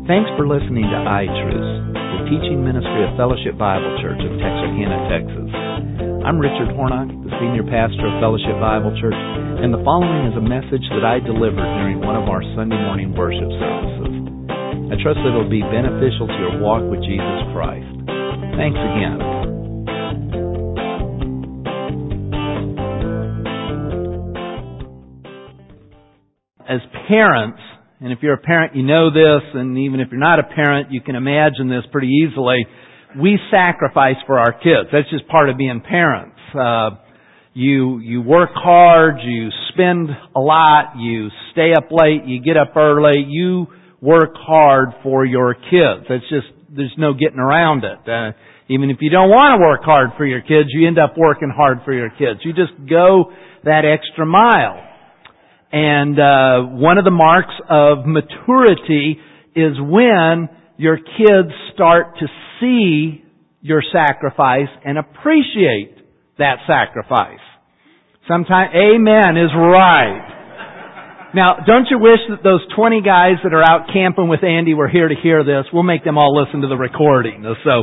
Thanks for listening to iTruths, the teaching ministry of Fellowship Bible Church of Texarkana, Texas. I'm Richard Hornock, the senior pastor of Fellowship Bible Church, and the following is a message that I delivered during one of our Sunday morning worship services. I trust that it will be beneficial to your walk with Jesus Christ. Thanks again. As parents, and if you're a parent, you know this, and even if you're not a parent, you can imagine this pretty easily. We sacrifice for our kids. That's just part of being parents. You work hard, you spend a lot, you stay up late, you get up early, you work hard for your kids. There's no getting around it. Even if you don't want to work hard for your kids, you end up working hard for your kids. You just go that extra mile. And one of the marks of maturity is when your kids start to see your sacrifice and appreciate that sacrifice. Sometimes, amen is right. Now, don't you wish that those 20 guys that are out camping with Andy were here to hear this? We'll make them all listen to the recording. So,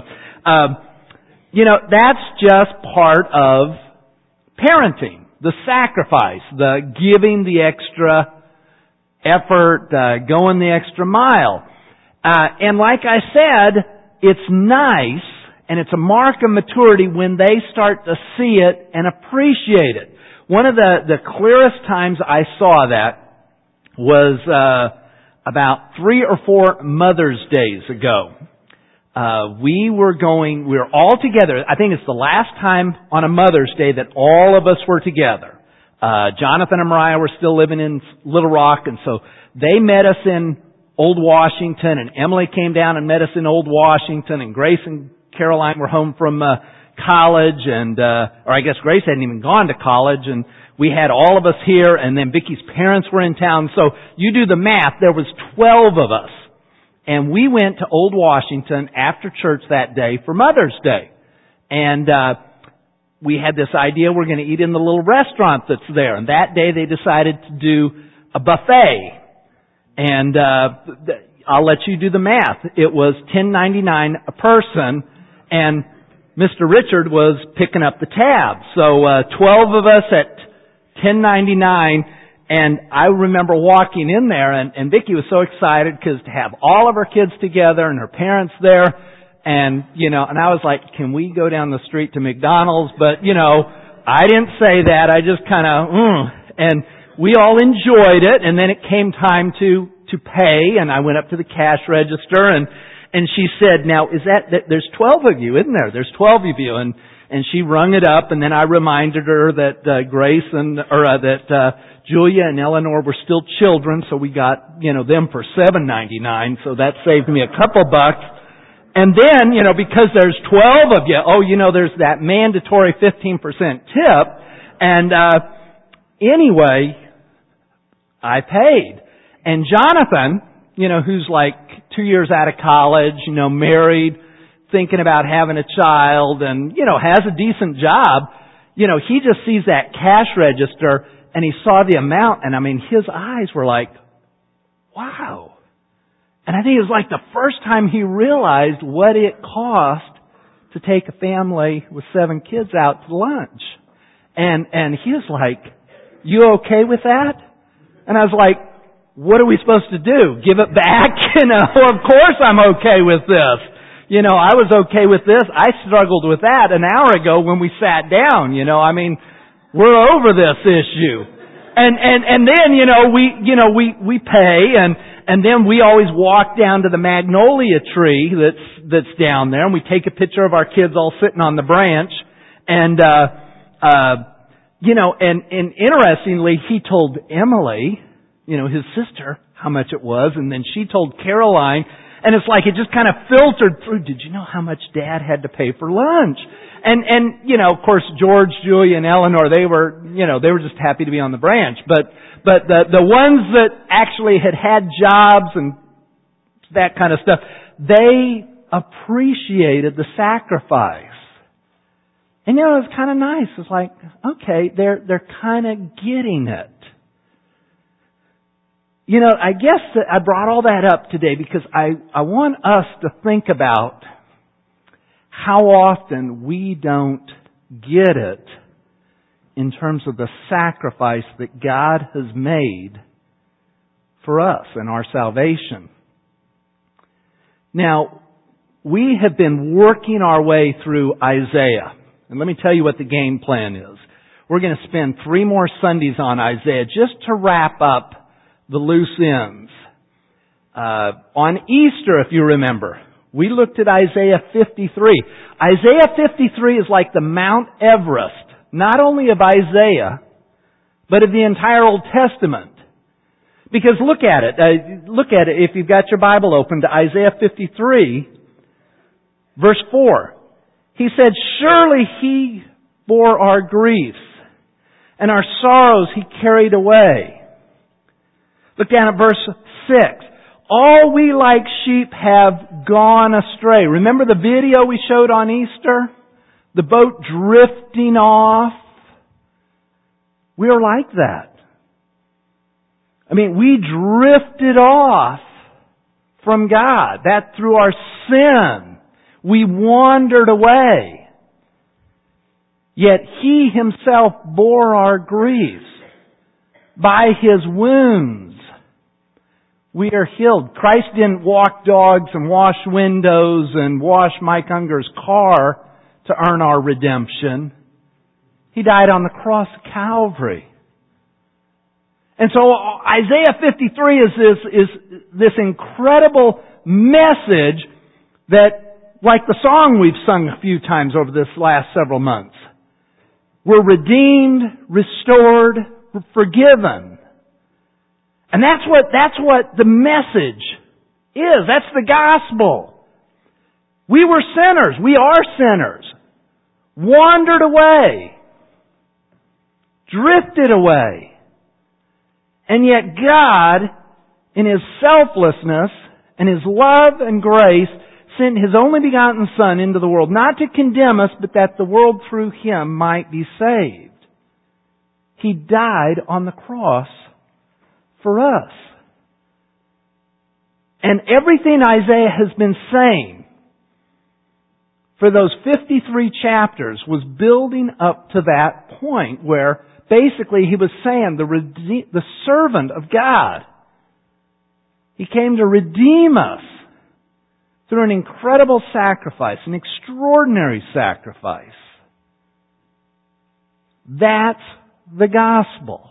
that's just part of parenting. The sacrifice, the giving the extra effort, going the extra mile. And like I said, it's nice and it's a mark of maturity when they start to see it and appreciate it. One of the clearest times I saw that was about 3 or 4 Mother's Days ago. We were all together. I think it's the last time on a Mother's Day that all of us were together. Jonathan and Mariah were still living in Little Rock, and so they met us in Old Washington, and Emily came down and met us in Old Washington, and Grace and Caroline were home from college, or I guess Grace hadn't even gone to college, and we had all of us here, and then Vicky's parents were in town. So you do the math, there was 12 of us. And we went to Old Washington after church that day for Mother's Day. And we had this idea we're going to eat in the little restaurant that's there. And that day they decided to do a buffet. And I'll let you do the math. It was $10.99 a person, and Mr. Richard was picking up the tab. So 12 of us at $10.99. And I remember walking in there, and Vicki was so excited because to have all of her kids together and her parents there, and I was like, can we go down the street to McDonald's? But, I didn't say that. I just kind of, and we all enjoyed it, and then it came time to pay, and I went up to the cash register, and she said, now, is that there's 12 of you, isn't there? There's 12 of you, and she rung it up, and then I reminded her that Julia and Eleanor were still children, so we got, them for $7.99, so that saved me a couple bucks. And then, because there's 12 of you, there's that mandatory 15% tip. And, anyway, I paid. And Jonathan, who's like 2 years out of college, married, thinking about having a child and, has a decent job, he just sees that cash register and he saw the amount, and his eyes were like, wow. And I think it was like the first time he realized what it cost to take a family with 7 kids out to lunch. And he was like, you okay with that? And I was like, what are we supposed to do? Give it back? Of course I'm okay with this. I was okay with this. I struggled with that an hour ago when we sat down. We're over this issue. And then, we pay and then we always walk down to the magnolia tree that's down there, and we take a picture of our kids all sitting on the branch. And interestingly, he told Emily, his sister, how much it was, and then she told Caroline, and it's like it just kind of filtered through. Did you know how much Dad had to pay for lunch? And of course, George, Julia, and Eleanor, they were just happy to be on the branch. But the ones that actually had jobs and that kind of stuff, they appreciated the sacrifice. And it was kind of nice. It's like, okay, they're kind of getting it. I guess that I brought all that up today because I want us to think about how often we don't get it in terms of the sacrifice that God has made for us and our salvation. Now, we have been working our way through Isaiah. And let me tell you what the game plan is. We're going to spend 3 more Sundays on Isaiah just to wrap up the loose ends. On Easter, if you remember, we looked at Isaiah 53. Isaiah 53 is like the Mount Everest, not only of Isaiah, but of the entire Old Testament. Because look at it if you've got your Bible open to Isaiah 53, verse 4. He said, "Surely He bore our griefs, and our sorrows He carried away." Look down at verse 6. "All we like sheep have gone astray." Remember the video we showed on Easter? The boat drifting off? We are like that. We drifted off from God. That through our sin. We wandered away. Yet He Himself bore our griefs. By His wounds we are healed. Christ didn't walk dogs and wash windows and wash Mike Unger's car to earn our redemption. He died on the cross of Calvary. And so Isaiah 53 is this incredible message that, like the song we've sung a few times over this last several months, we're redeemed, restored, forgiven. And that's what the message is. That's the gospel. We were sinners. We are sinners. Wandered away. Drifted away. And yet God, in His selflessness and His love and grace, sent His only begotten Son into the world, not to condemn us, but that the world through Him might be saved. He died on the cross for us. And everything Isaiah has been saying for those 53 chapters was building up to that point where basically he was saying the servant of God, He came to redeem us through an incredible sacrifice, an extraordinary sacrifice. That's the gospel.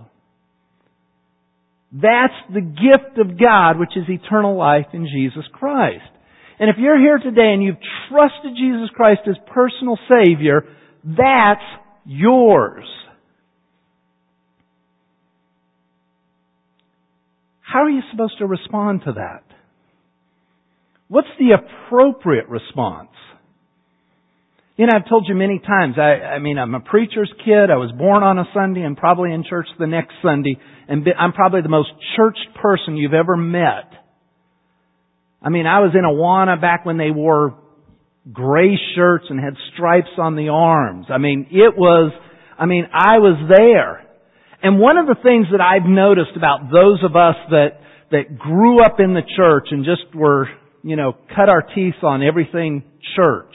That's the gift of God, which is eternal life in Jesus Christ. And if you're here today and you've trusted Jesus Christ as personal Savior, that's yours. How are you supposed to respond to that? What's the appropriate response? I've told you many times, I'm a preacher's kid. I was born on a Sunday and probably in church the next Sunday. And I'm probably the most churched person you've ever met. I was in Awana back when they wore gray shirts and had stripes on the arms. I was there. And one of the things that I've noticed about those of us that grew up in the church and just were, cut our teeth on everything church,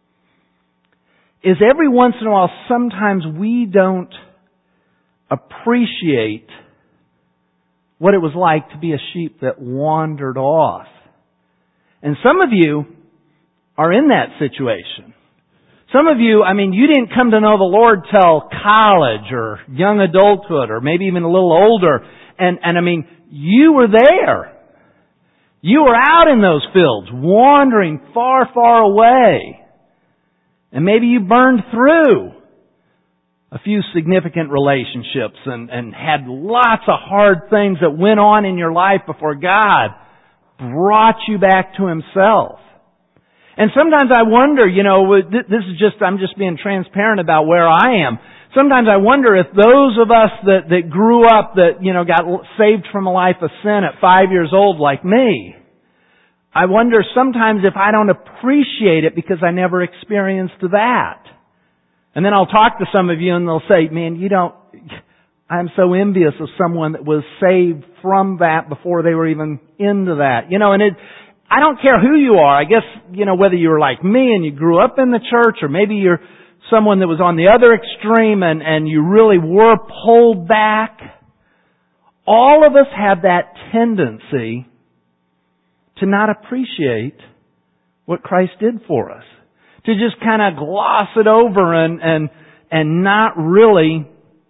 is every once in a while, sometimes we don't appreciate what it was like to be a sheep that wandered off. And some of you are in that situation. Some of you, you didn't come to know the Lord till college or young adulthood or maybe even a little older. And you were there. You were out in those fields, wandering far, far away. And maybe you burned through a few significant relationships and had lots of hard things that went on in your life before God brought you back to Himself. And sometimes I wonder, I'm just being transparent about where I am. Sometimes I wonder if those of us that grew up that, got saved from a life of sin at 5 years old like me, I wonder sometimes if I don't appreciate it because I never experienced that. And then I'll talk to some of you and they'll say, man, I'm so envious of someone that was saved from that before they were even into that. And I don't care who you are. I guess, whether you were like me and you grew up in the church, or maybe you're someone that was on the other extreme and you really were pulled back. All of us have that tendency to not appreciate what Christ did for us. To just kind of gloss it over and not really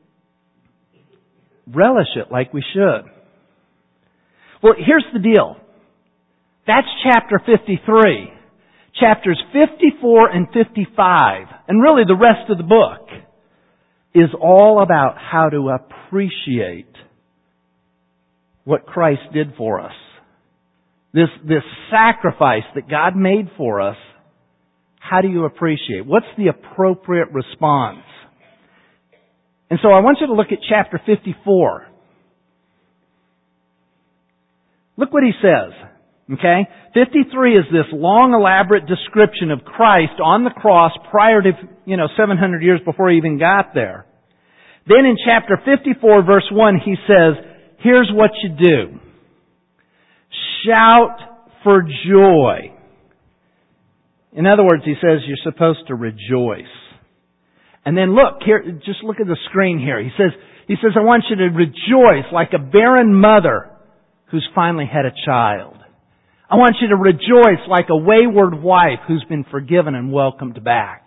relish it like we should. Well, here's the deal. That's chapter 53. Chapters 54 and 55, and really the rest of the book, is all about how to appreciate what Christ did for us. This sacrifice that God made for us, how do you appreciate? What's the appropriate response? And so I want you to look at chapter 54. Look what he says. Okay? 53 is this long, elaborate description of Christ on the cross prior to, 700 years before he even got there. Then in chapter 54, verse 1, he says, here's what you do. Shout for joy. In other words, he says you're supposed to rejoice. And then look, here, just look at the screen here. He says, I want you to rejoice like a barren mother who's finally had a child. I want you to rejoice like a wayward wife who's been forgiven and welcomed back.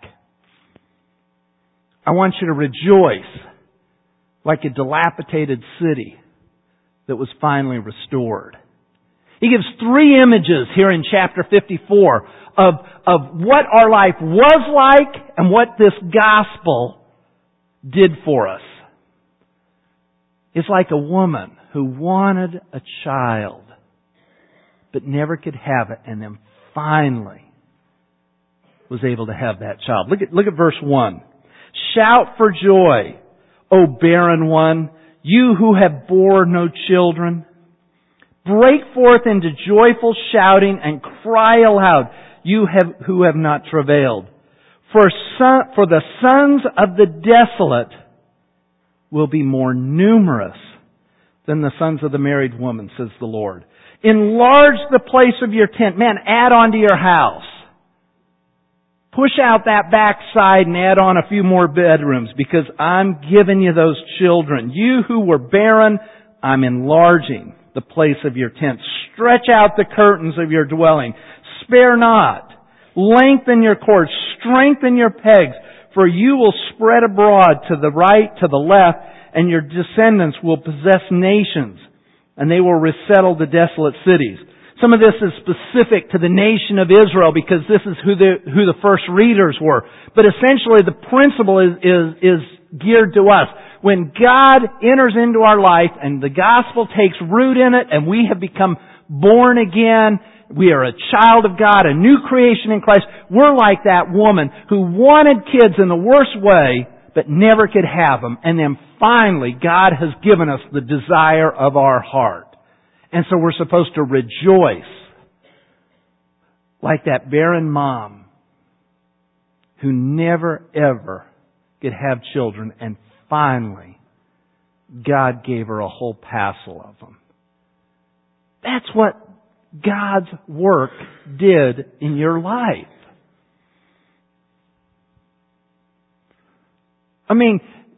I want you to rejoice like a dilapidated city that was finally restored. He gives three images here in chapter 54 of what our life was like and what this gospel did for us. It's like a woman who wanted a child but never could have it, and then finally was able to have that child. Look at verse 1. Shout for joy, O barren one, you who have bore no children. Break forth into joyful shouting and cry aloud, you who have not travailed. For the sons of the desolate will be more numerous than the sons of the married woman, says the Lord. Enlarge the place of your tent. Man, add on to your house. Push out that backside and add on a few more bedrooms, because I'm giving you those children. You who were barren, I'm enlarging the place of your tent. Stretch out the curtains of your dwelling. Spare not. Lengthen your cords. Strengthen your pegs. For you will spread abroad to the right, to the left, and your descendants will possess nations, and they will resettle the desolate cities. Some of this is specific to the nation of Israel because this is who the first readers were. But essentially the principle is geared to us. When God enters into our life and the gospel takes root in it and we have become born again, we are a child of God, a new creation in Christ, we're like that woman who wanted kids in the worst way but never could have them. And then finally God has given us the desire of our heart. And so we're supposed to rejoice like that barren mom who never ever could have children, and finally God gave her a whole passel of them. That's what God's work did in your life. I mean,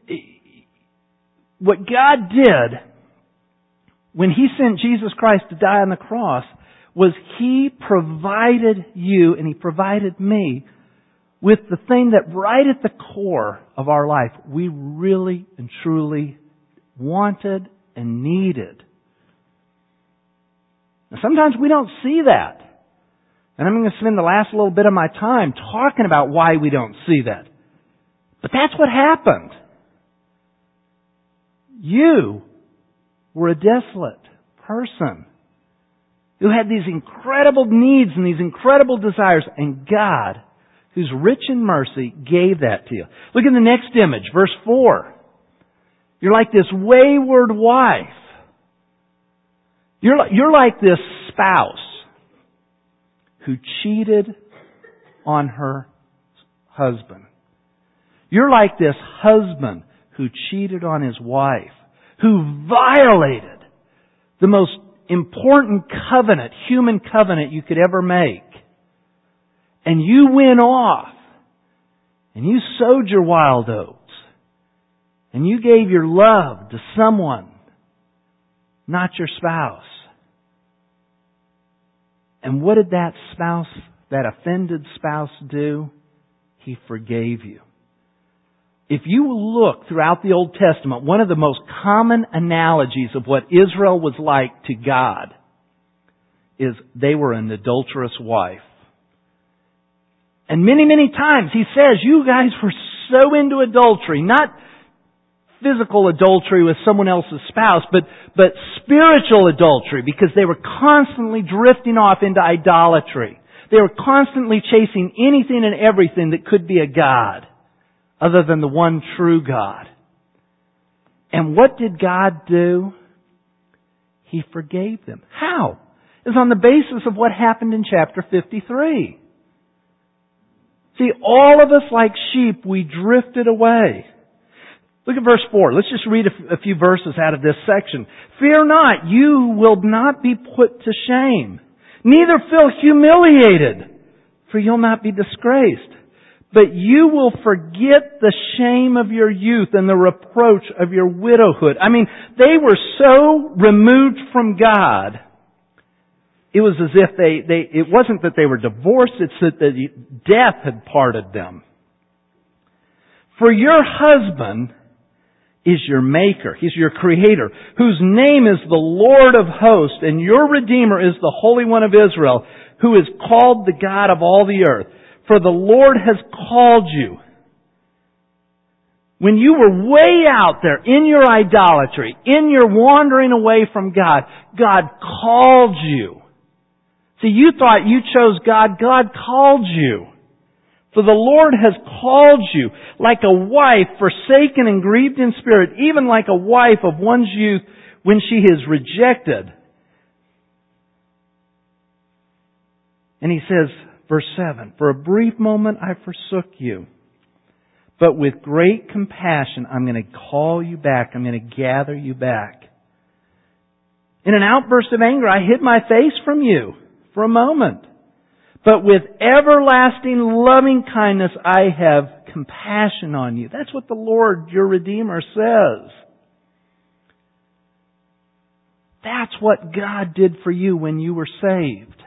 what God did when He sent Jesus Christ to die on the cross was He provided you and He provided me with the thing that right at the core of our life we really and truly wanted and needed. Now, sometimes we don't see that. And I'm going to spend the last little bit of my time talking about why we don't see that. But that's what happened. You were a desolate person who had these incredible needs and these incredible desires, and God, who's rich in mercy, gave that to you. Look at the next image, verse 4. You're like this wayward wife. You're like this spouse who cheated on her husband. You're like this husband who cheated on his wife. who violated the most important covenant, human covenant you could ever make. And you went off and you sowed your wild oats and you gave your love to someone, not your spouse. And what did that spouse, that offended spouse, do? He forgave you. If you look throughout the Old Testament, one of the most common analogies of what Israel was like to God is they were an adulterous wife. And many, many times He says, you guys were so into adultery, not physical adultery with someone else's spouse, but spiritual adultery, because they were constantly drifting off into idolatry. They were constantly chasing anything and everything that could be a god other than the one true God. And what did God do? He forgave them. How? It was on the basis of what happened in chapter 53. See, all of us like sheep, we drifted away. Look at verse 4. Let's just read a few verses out of this section. Fear not, you will not be put to shame. Neither feel humiliated, for you'll not be disgraced. But you will forget the shame of your youth and the reproach of your widowhood. I mean, they were so removed from God. It was as if it wasn't that they were divorced, it's that the death had parted them. For your husband is your maker. He's your creator, whose name is the Lord of hosts, and your Redeemer is the Holy One of Israel, who is called the God of all the earth. For the Lord has called you. When you were way out there in your idolatry, in your wandering away from God, God called you. See, you thought you chose God. God called you. For the Lord has called you like a wife forsaken and grieved in spirit, even like a wife of one's youth when she is rejected. And He says, verse 7, for a brief moment I forsook you, but with great compassion I'm going to call you back. I'm going to gather you back. In an outburst of anger I hid my face from you for a moment. But with everlasting loving kindness I have compassion on you. That's what the Lord, your Redeemer, says. That's what God did for you when you were saved.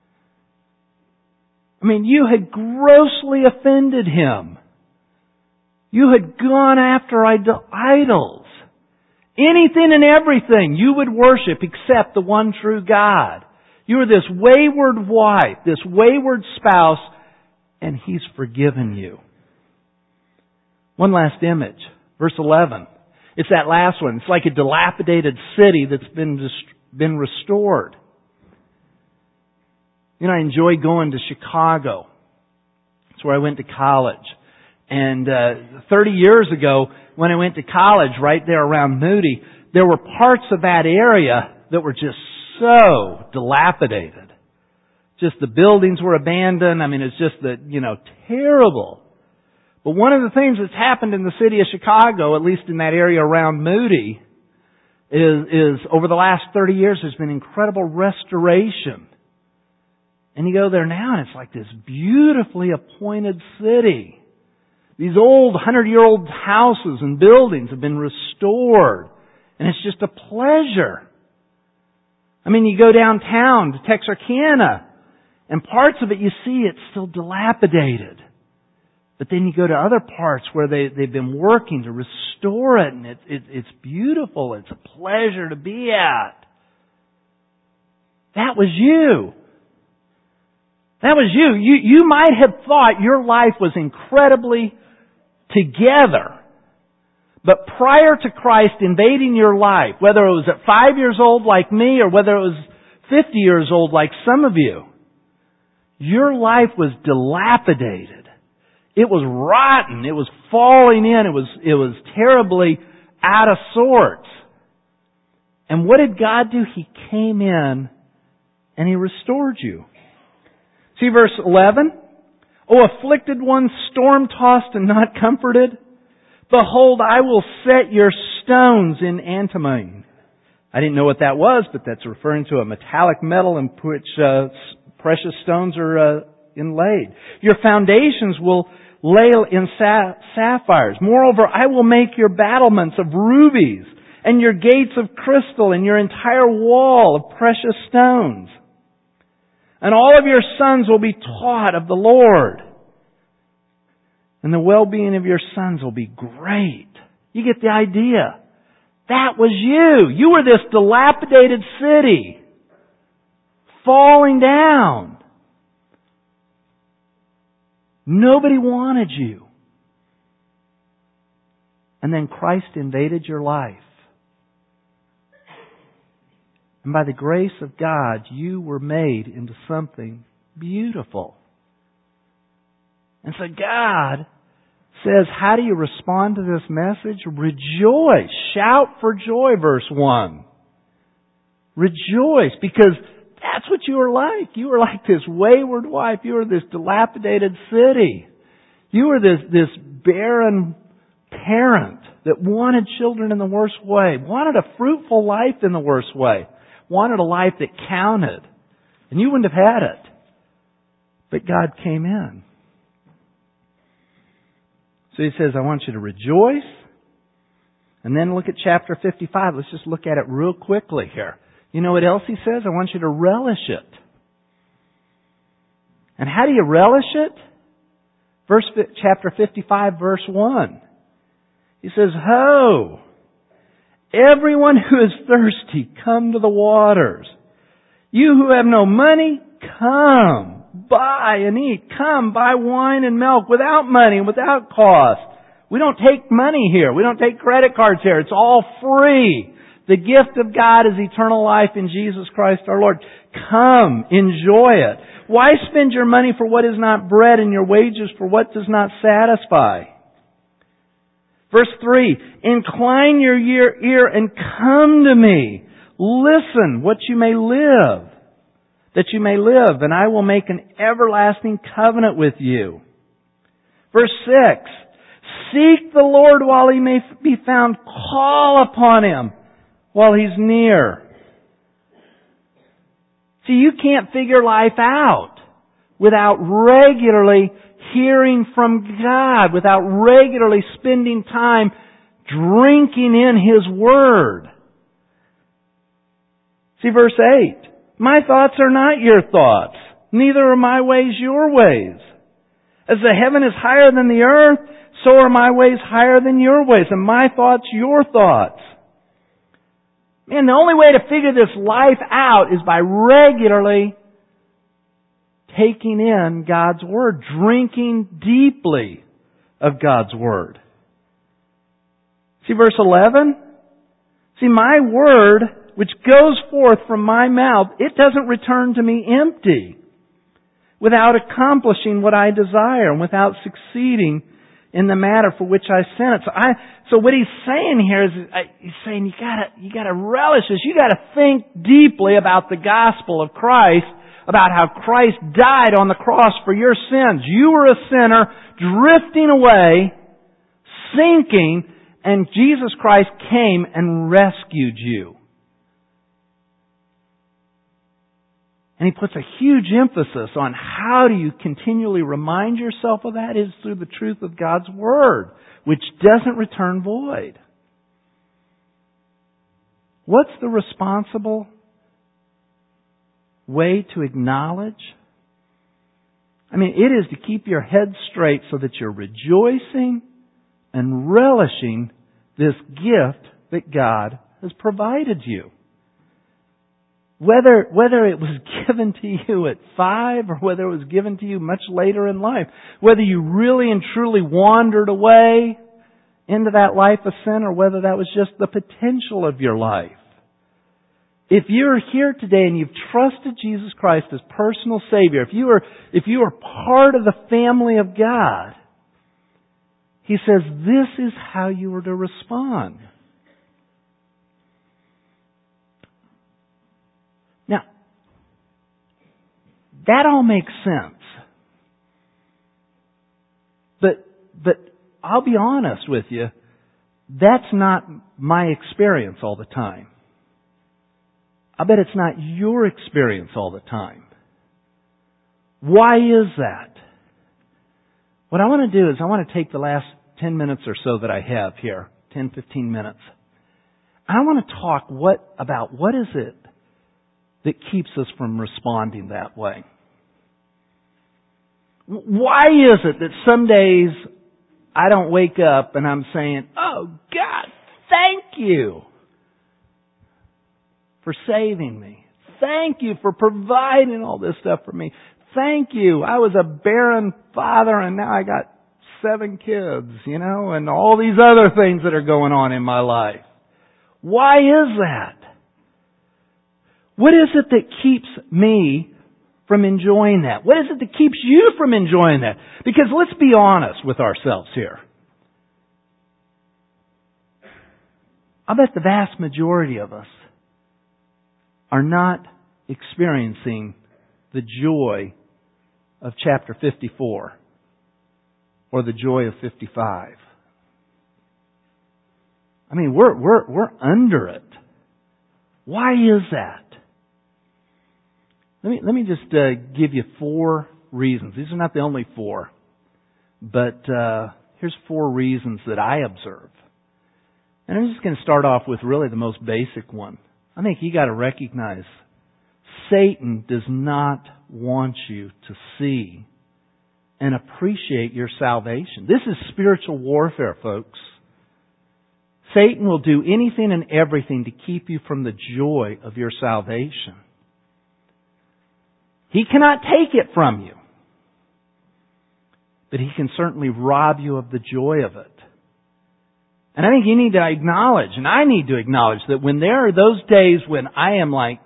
I mean, you had grossly offended Him. You had gone after idols. Anything and everything you would worship except the one true God. You were this wayward wife, this wayward spouse, and He's forgiven you. One last image. Verse 11. It's that last one. It's like a dilapidated city that's been restored. You know, I enjoy going to Chicago. That's where I went to college. And 30 years ago, when I went to college right there around Moody, there were parts of that area that were just so dilapidated. Just the buildings were abandoned. I mean, it's just terrible. But one of the things that's happened in the city of Chicago, at least in that area around Moody, is over the last 30 years there's been incredible restoration. And you go there now and it's like this beautifully appointed city. These old 100-year-old houses and buildings have been restored. And it's just a pleasure. I mean, you go downtown to Texarkana, and parts of it you see it's still dilapidated. But then you go to other parts where they've been working to restore it, and it's beautiful. It's a pleasure to be at. That was you. That was you. You might have thought your life was incredibly together. But prior to Christ invading your life, whether it was at 5 years old like me or whether it was 50 years old like some of you, your life was dilapidated. It was rotten. It was falling in. It was terribly out of sorts. And what did God do? He came in and He restored you. See verse 11? O afflicted one, storm-tossed and not comforted, behold, I will set your stones in antimony. I didn't know what that was, but that's referring to a metallic metal in which precious stones are inlaid. Your foundations will lay in sapphires. Moreover, I will make your battlements of rubies, and your gates of crystal, and your entire wall of precious stones. And all of your sons will be taught of the Lord. And the well-being of your sons will be great. You get the idea. That was you. You were this dilapidated city, falling down. Nobody wanted you. And then Christ invaded your life. And by the grace of God, you were made into something beautiful. And so God says, how do you respond to this message? Rejoice. Shout for joy, verse 1. Rejoice, because that's what you were like. You were like this wayward wife. You were this dilapidated city. You were this barren parent that wanted children in the worst way, wanted a fruitful life in the worst way, wanted a life that counted. And you wouldn't have had it. But God came in. So He says, I want you to rejoice. And then look at chapter 55. Let's just look at it real quickly here. You know what else He says? I want you to relish it. And how do you relish it? Chapter 55, verse 1. He says, Ho! Everyone who is thirsty, come to the waters. You who have no money, come. Buy and eat. Come, buy wine and milk without money, without cost. We don't take money here. We don't take credit cards here. It's all free. The gift of God is eternal life in Jesus Christ our Lord. Come, enjoy it. Why spend your money for what is not bread and your wages for what does not satisfy? Verse 3, incline your ear and come to me. Listen what you may live. That you may live, and I will make an everlasting covenant with you. Verse 6, seek the Lord while He may be found. Call upon Him while He's near. See, you can't figure life out without regularly hearing from God, without regularly spending time drinking in His Word. See verse 8. My thoughts are not your thoughts, neither are my ways your ways. As the heaven is higher than the earth, so are my ways higher than your ways, and my thoughts your thoughts. Man, the only way to figure this life out is by regularly taking in God's Word, drinking deeply of God's Word. See verse 11? See, my Word, which goes forth from my mouth, it doesn't return to me empty, without accomplishing what I desire and without succeeding in the matter for which I sent it. So what He's saying here is, He's saying you gotta relish this. You gotta think deeply about the gospel of Christ, about how Christ died on the cross for your sins. You were a sinner, drifting away, sinking, and Jesus Christ came and rescued you. And He puts a huge emphasis on how do you continually remind yourself of that is through the truth of God's Word, which doesn't return void. What's the responsible way to acknowledge? I mean, it is to keep your head straight so that you're rejoicing and relishing this gift that God has provided you. Whether it was given to you at 5 or whether it was given to you much later in life, whether you really and truly wandered away into that life of sin or whether that was just the potential of your life. If you're here today and you've trusted Jesus Christ as personal Savior, if you are part of the family of God, He says this is how you are to respond. Now, that all makes sense. But I'll be honest with you, That's not my experience all the time. I bet it's not your experience all the time. Why is that? What I want to do is I want to take the last 10 minutes or so that I have here, 10, 15 minutes. I want to talk about what is it that keeps us from responding that way. Why is it that some days I don't wake up and I'm saying, "Oh God, thank you for saving me. Thank you for providing all this stuff for me. Thank you. I was a barren father and now I got 7 kids, and all these other things that are going on in my life." Why is that? What is it that keeps me from enjoying that? What is it that keeps you from enjoying that? Because let's be honest with ourselves here. I bet the vast majority of us are not experiencing the joy of chapter 54 or the joy of 55. I mean, we're under it. Why is that? Let me just give you 4 reasons. These are not the only 4, but here's 4 reasons that I observe. And I'm just going to start off with really the most basic one. I think you got to recognize Satan does not want you to see and appreciate your salvation. This is spiritual warfare, folks. Satan will do anything and everything to keep you from the joy of your salvation. He cannot take it from you, but he can certainly rob you of the joy of it. And I think you need to acknowledge, and I need to acknowledge, that when there are those days when I am like,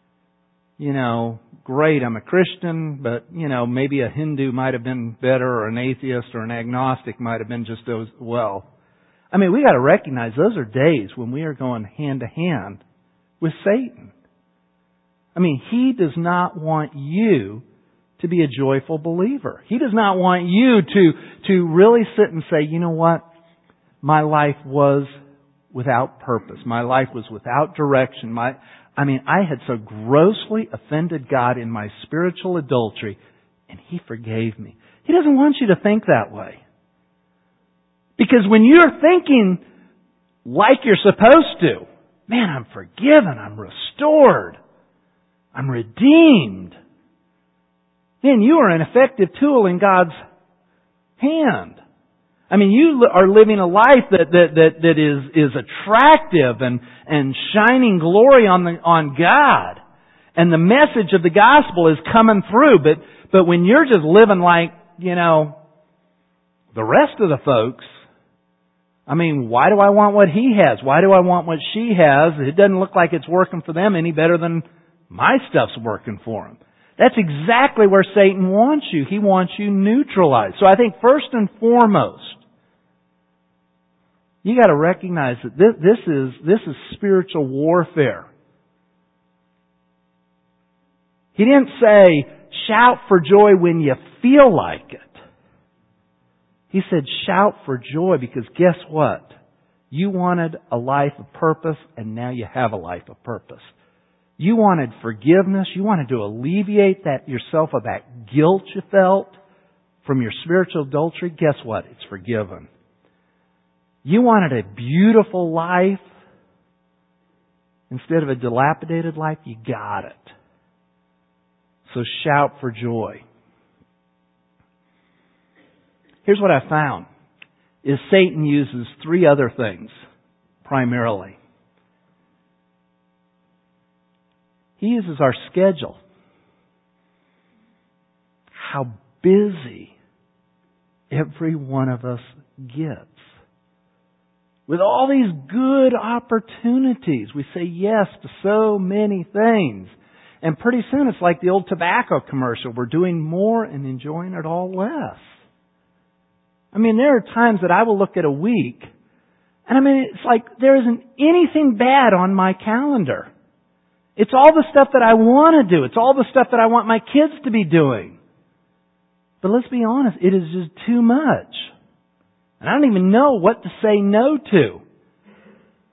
great, I'm a Christian, but, maybe a Hindu might have been better, or an atheist or an agnostic might have been just as well. I mean, we got to recognize those are days when we are going hand to hand with Satan. I mean, he does not want you to be a joyful believer. He does not want you to really sit and say, "You know what? My life was without purpose. My life was without direction. I had so grossly offended God in my spiritual adultery, and He forgave me." He doesn't want you to think that way. Because when you're thinking like you're supposed to, man, I'm forgiven, I'm restored, I'm redeemed, then you are an effective tool in God's hand. I mean, you are living a life that is attractive and shining glory on God. And the message of the gospel is coming through. But when you're just living like, the rest of the folks, I mean, why do I want what he has? Why do I want what she has? It doesn't look like it's working for them any better than my stuff's working for them. That's exactly where Satan wants you. He wants you neutralized. So I think first and foremost, you got to recognize that this is spiritual warfare. He didn't say, shout for joy when you feel like it. He said, shout for joy because guess what? You wanted a life of purpose and now you have a life of purpose. You wanted forgiveness. You wanted to alleviate yourself of that guilt you felt from your spiritual adultery. Guess what? It's forgiven. You wanted a beautiful life instead of a dilapidated life. You got it. So shout for joy. Here's what I found, is Satan uses 3 other things, primarily. He uses our schedule. How busy every one of us gets. With all these good opportunities, we say yes to so many things. And pretty soon it's like the old tobacco commercial. We're doing more and enjoying it all less. I mean, there are times that I will look at a week, and it's like there isn't anything bad on my calendar. It's all the stuff that I want to do. It's all the stuff that I want my kids to be doing. But let's be honest, it is just too much. And I don't even know what to say no to.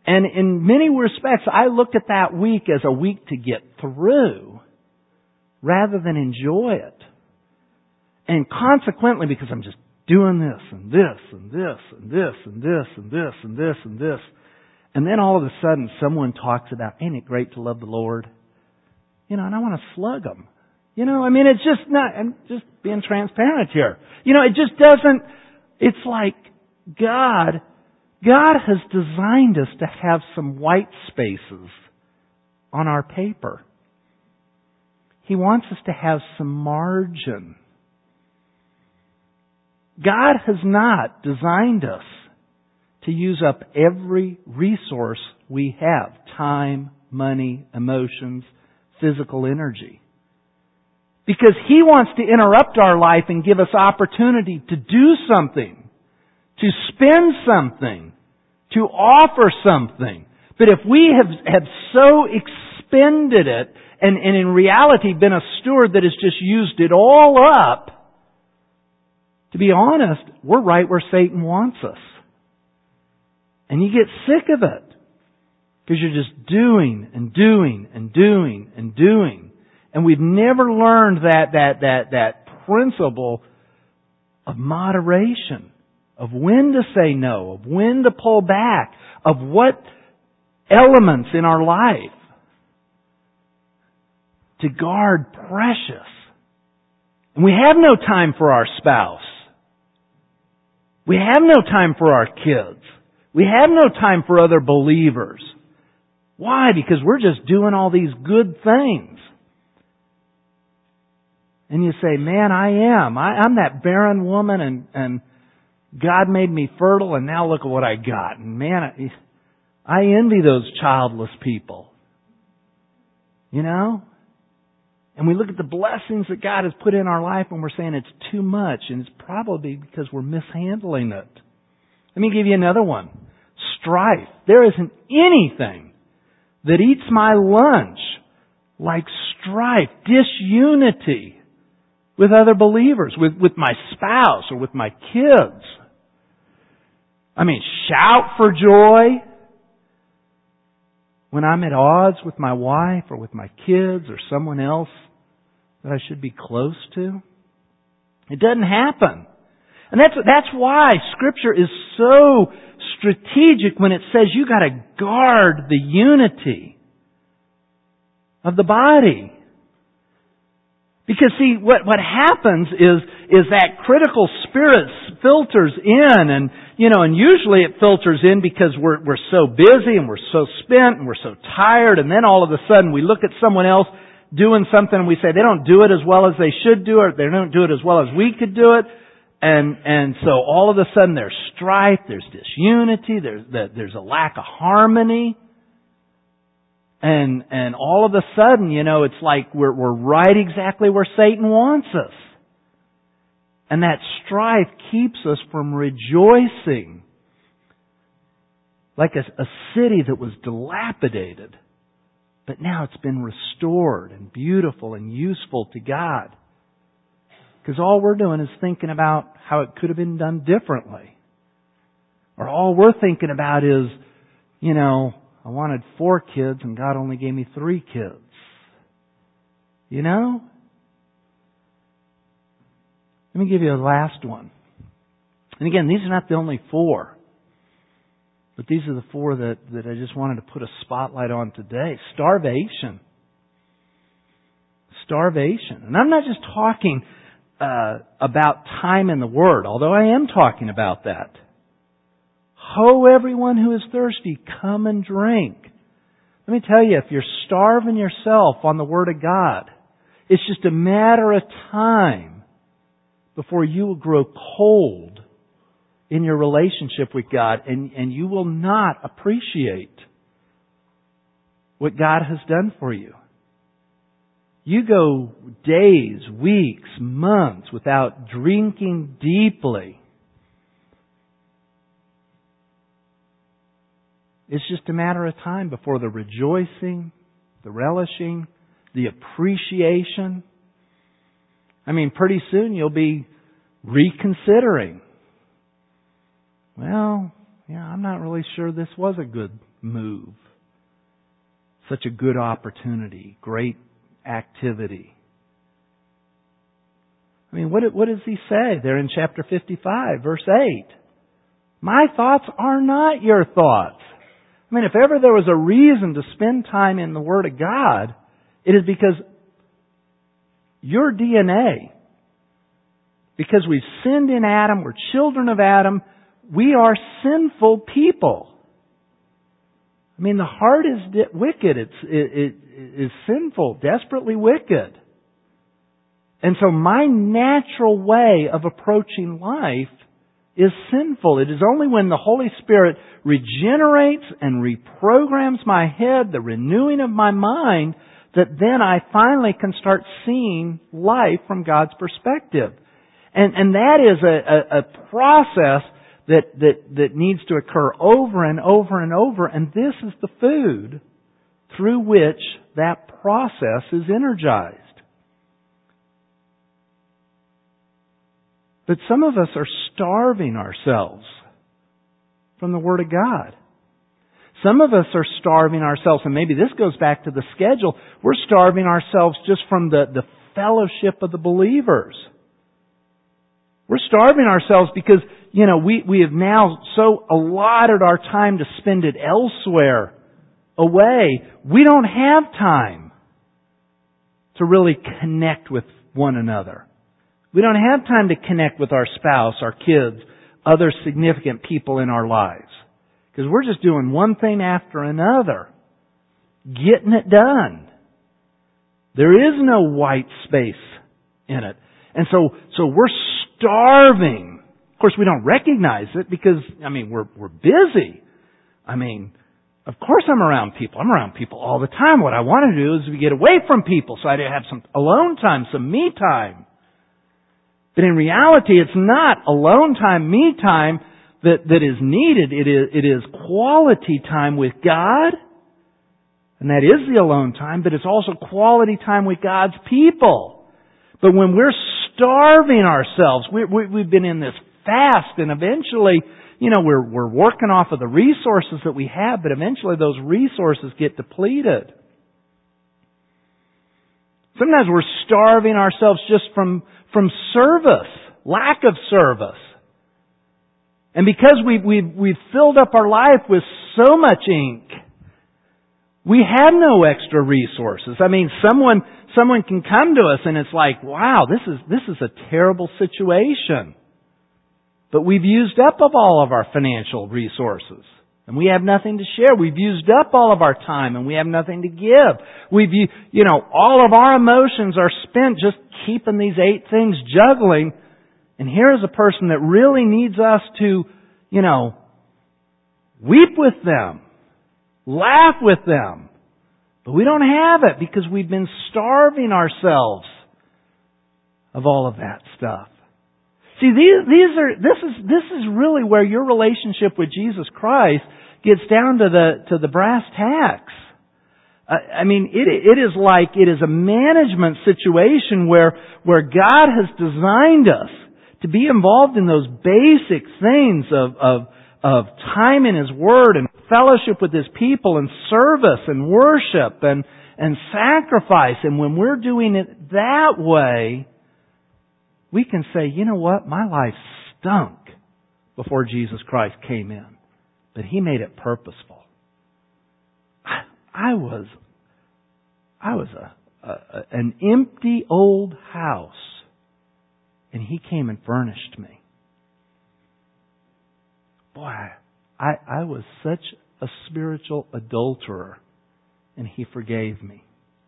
And in many respects, I look at that week as a week to get through rather than enjoy it. And consequently, because I'm just doing this and this and this and this and this and this and this and this, and then all of a sudden someone talks about, ain't it great to love the Lord? And I want to slug them. It's just not, I'm just being transparent here. It just doesn't, it's like God has designed us to have some white spaces on our paper. He wants us to have some margin. God has not designed us to use up every resource we have. Time, money, emotions, physical energy. Because He wants to interrupt our life and give us opportunity to do something, to spend something, to offer something. But if we have so expended it and in reality been a steward that has just used it all up, to be honest, we're right where Satan wants us. And you get sick of it. Because you're just doing and doing and doing and doing. And we've never learned that principle of moderation. Of when to say no. Of when to pull back. Of what elements in our life to guard precious. And we have no time for our spouse. We have no time for our kids. We have no time for other believers. Why? Because we're just doing all these good things. And you say, man, I'm that barren woman and God made me fertile and now look at what I got. And man, I envy those childless people. And we look at the blessings that God has put in our life and we're saying it's too much. And it's probably because we're mishandling it. Let me give you another one. Strife. There isn't anything that eats my lunch like strife, disunity with other believers, with my spouse or with my kids. Shout for joy when I'm at odds with my wife or with my kids or someone else that I should be close to. It doesn't happen. And that's why Scripture is so strategic when it says you got to guard the unity of the body. Because see, what happens is that critical spirit filters in and usually it filters in because we're so busy and we're so spent and we're so tired, and then all of a sudden we look at someone else doing something and we say they don't do it as well as they should do it, they don't do it as well as we could do it. And so all of a sudden there's strife, there's disunity, there's a lack of harmony. And all of a sudden, it's like we're right exactly where Satan wants us. And that strife keeps us from rejoicing. Like a city that was dilapidated, but now it's been restored and beautiful and useful to God. Because all we're doing is thinking about how it could have been done differently. Or all we're thinking about is, I wanted 4 kids and God only gave me 3 kids. Let me give you a last one. And again, these are not the only 4. But these are the 4 that I just wanted to put a spotlight on today. Starvation. And I'm not just talking about time in the Word, although I am talking about that. Ho, everyone who is thirsty, come and drink. Let me tell you, if you're starving yourself on the Word of God, it's just a matter of time before you will grow cold in your relationship with God, and you will not appreciate what God has done for you. You go days, weeks, months without drinking deeply. It's just a matter of time before the rejoicing, the relishing, the appreciation. Pretty soon you'll be reconsidering. Well, I'm not really sure this was a good move. Such a good opportunity, great activity. I mean, what does he say there in chapter 55, verse 8? My thoughts are not your thoughts. I mean, if ever there was a reason to spend time in the Word of God, it is because your DNA, because we've sinned in Adam, we're children of Adam, we are sinful people. I mean, the heart is wicked. It is sinful, desperately wicked. And so my natural way of approaching life is sinful. It is only when the Holy Spirit regenerates and reprograms my head, the renewing of my mind, that then I finally can start seeing life from God's perspective. And that is a process that needs to occur over and over and over, and this is the food through which that process is energized. But some of us are starving ourselves from the Word of God. Some of us are starving ourselves, and maybe this goes back to the schedule, we're starving ourselves just from the fellowship of the believers. We're starving ourselves because, we have now so allotted our time to spend it elsewhere, away. We don't have time to really connect with one another. We don't have time to connect with our spouse, our kids, other significant people in our lives. Because we're just doing one thing after another. Getting it done. There is no white space in it. And so we're starving. Of course, we don't recognize it because, we're busy. Of course I'm around people. I'm around people all the time. What I want to do is get away from people so I have some alone time, some me time. But in reality, it's not alone time, me time that is needed. It is quality time with God. And that is the alone time, but it's also quality time with God's people. But when we're starving ourselves, we've been in this fast, and eventually, we're working off of the resources that we have, but eventually those resources get depleted. Sometimes we're starving ourselves just from service, lack of service. And because we've filled up our life with so much ink, we have no extra resources. Someone can come to us and it's like, wow, this is a terrible situation. But we've used up of all of our financial resources. And we have nothing to share. We've used up all of our time and we have nothing to give. All of our emotions are spent just keeping these 8 things juggling. And here is a person that really needs us to, weep with them, laugh with them. But we don't have it because we've been starving ourselves of all of that stuff. See, this is really where your relationship with Jesus Christ gets down to the brass tacks. It is a management situation where God has designed us to be involved in those basic things of time in His Word and fellowship with His people and service and worship and sacrifice. And when we're doing it that way, we can say, you know what? My life stunk before Jesus Christ came in. But He made it purposeful. I was an empty old house, and He came and furnished me. Boy, I was such a spiritual adulterer, and He forgave me.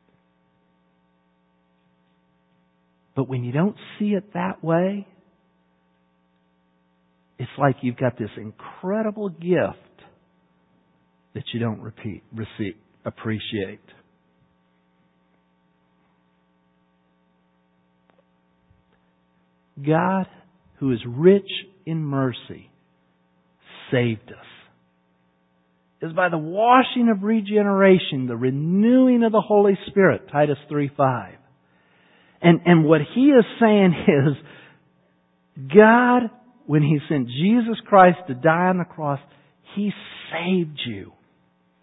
But when you don't see it that way, it's like you've got this incredible gift that you don't appreciate. God, who is rich in mercy, saved us. It is by the washing of regeneration, the renewing of the Holy Spirit, Titus 3:5. And what he is saying is, God, when He sent Jesus Christ to die on the cross, He saved you.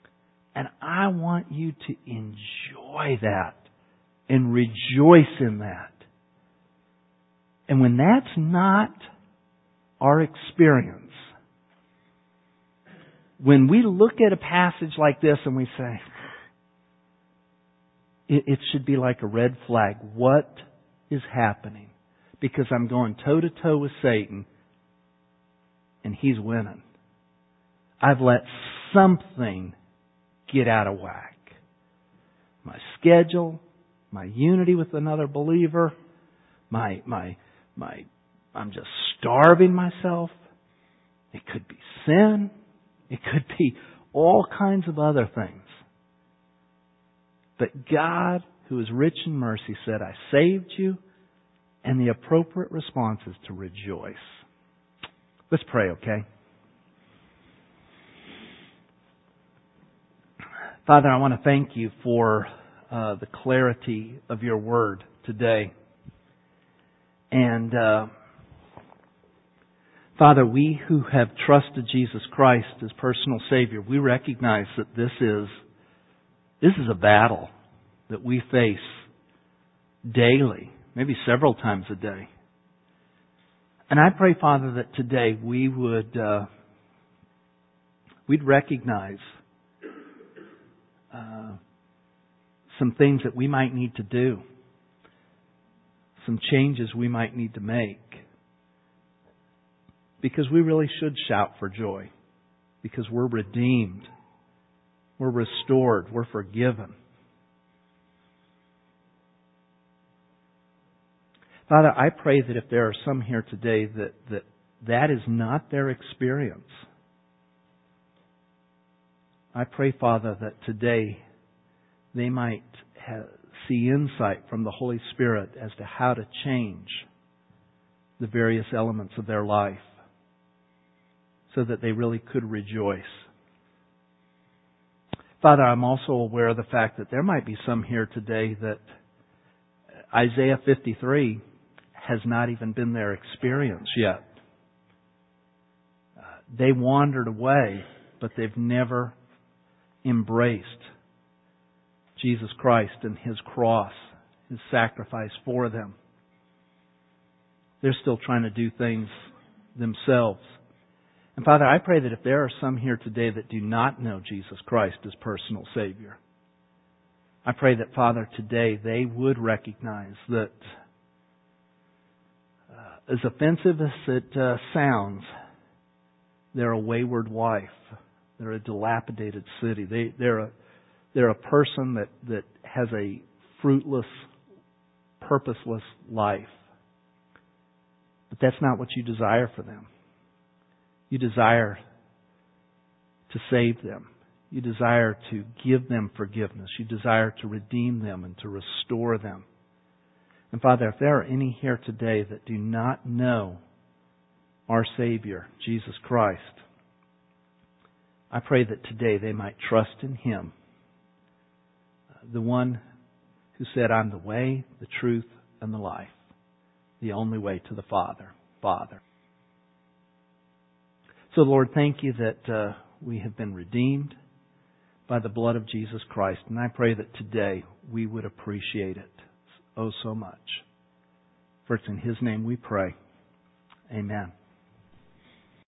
And I want you to enjoy that and rejoice in that. And when that's not our experience, when we look at a passage like this and we say, it should be like a red flag. What is happening? Because I'm going toe-to-toe with Satan and he's winning. I've let something get out of whack. My schedule, my unity with another believer, I'm just starving myself. It could be sin. It could be all kinds of other things. But God, who is rich in mercy, said, I saved you, and the appropriate response is to rejoice. Let's pray, okay? Father, I want to thank you for the clarity of your word today. And Father, we who have trusted Jesus Christ as personal Savior, we recognize that this is a battle that we face daily, maybe several times a day. And I pray, Father, that today we'd recognize some things that we might need to do, some changes we might need to make, because we really should shout for joy, because we're redeemed, we're restored, we're forgiven. Father, I pray that if there are some here today that is not their experience, I pray, Father, that today they might see insight from the Holy Spirit as to how to change the various elements of their life so that they really could rejoice. Father, I'm also aware of the fact that there might be some here today that Isaiah 53 has not even been their experience yet. They wandered away, but they've never embraced Jesus Christ and His cross, His sacrifice for them. They're still trying to do things themselves. And Father, I pray that if there are some here today that do not know Jesus Christ as personal Savior, I pray that, Father, today they would recognize that as offensive as it sounds, they're a wayward wife. They're a dilapidated city. They're a person that has a fruitless, purposeless life. But that's not what you desire for them. You desire to save them. You desire to give them forgiveness. You desire to redeem them and to restore them. And Father, if there are any here today that do not know our Savior, Jesus Christ, I pray that today they might trust in Him, the one who said, I'm the way, the truth, and the life, the only way to the Father. So, Lord, thank you that we have been redeemed by the blood of Jesus Christ. And I pray that today we would appreciate it oh so much. For it's in His name we pray. Amen.